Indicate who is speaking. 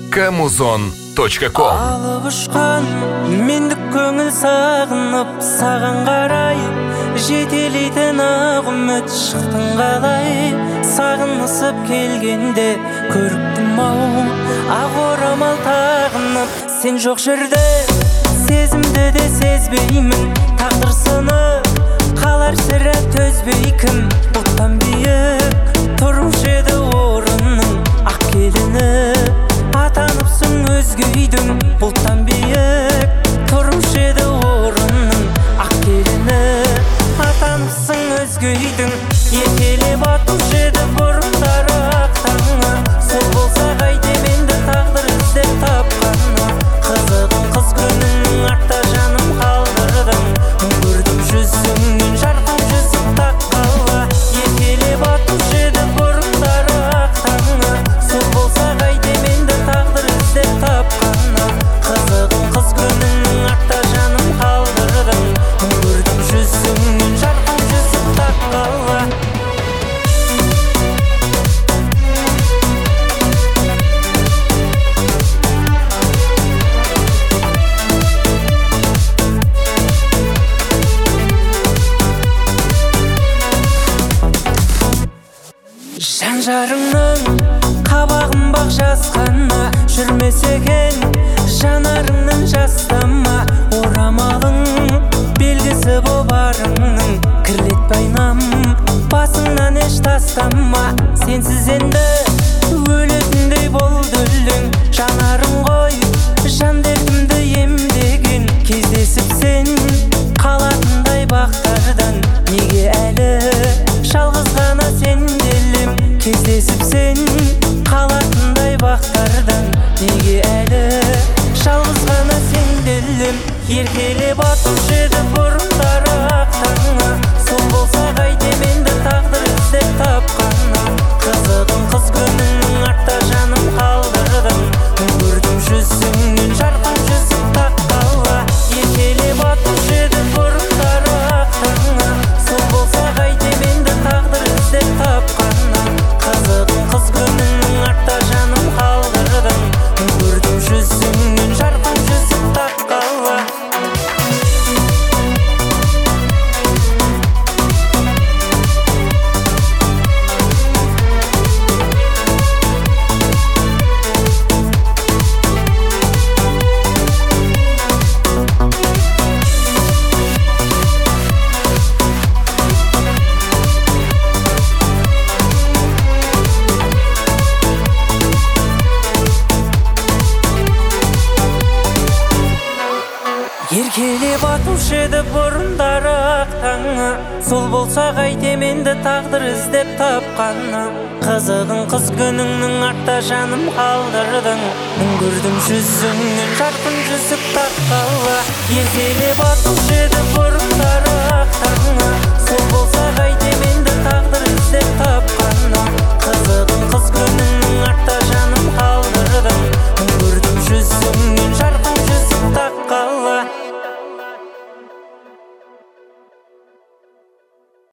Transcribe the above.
Speaker 1: Kamuzon.com.
Speaker 2: Алып ұшқан мендік көңіл сағынып саған қарай, жетелейтін ақ үміт шықтың қалай. Сағынысып келгенде көріктім ау, ақ орамал тағынып. Сен жоқ жерде сезімді де сезбеймін, тағдыр сынып қалар сірә төзбей кім. Бұлттан биік тұрушы еді орынның ақ келіні, атаныпсың өзге үйдің. Бұлттан биік тұрушы еді орынның ақ келіні, атаныпсың өзге үйдің. Еркелеп атушы еді бұрындары ақ таңы, сол болса қайтем енді тағдыр іздеп тапқаны. Қызығын қыз күніңнің артта жаным қалдырдың, көрдім жүзіңнен жарқын жүзік таққалы. Еркелеп атушы еді бұрындары ақ таңы, сол болса қайтем енді тағдыр іздеп тапқаны. Қызығын қыз күніңнің артта жаным қалдырдың, көрдім жүзіңнен жарқын жүзік таққалы. Жан-жарыңның қабағын бақ жасқана, жүрмесе екен жанарыңның жастама. Орамалың белгісі боларыңның, кірлетпе айнам басыңнан еш тастама. Сенсіз енді өлетіндей болды өлең, жанарың ғой жан дертімді емдеген. Кездесіп сен қалатындай бақтардан, неге әлі жалғыз ғана сенделем. Кездесіп сен қалатындай бақтардан, неге әлі жалғыз ғана сенделем. Еркелеп атушы еді бұрындары ақ таңы, сол болса қайтем енді тағдыр іздеп тапқаны. Қызығын қыз күніңнің артта жаным қалдырдың, көрдім жүзіңнен жарқын жүзік таққалы. Еркелеп атушы еді бұрындары ақ таңы, сол болса қайтем енді тағдыр іздеп тапқаны. Қызығын қыз күніңнің артта жаным қалдырдың, көрдім жүзіңнен жарқын жүзік таққалы. Еркелеп атушы еді бұрындары ақ таңы, сол болса қайтем енді тағдыр іздеп тапқаны. Қызығын қыз күніңнің артта жаным қалдырдың, көрдім жүзіңнен жарқын жүзік таққалы. Еркелеп атушы еді бұрындары ақ таңы, сол болса қайтем енді тағдыр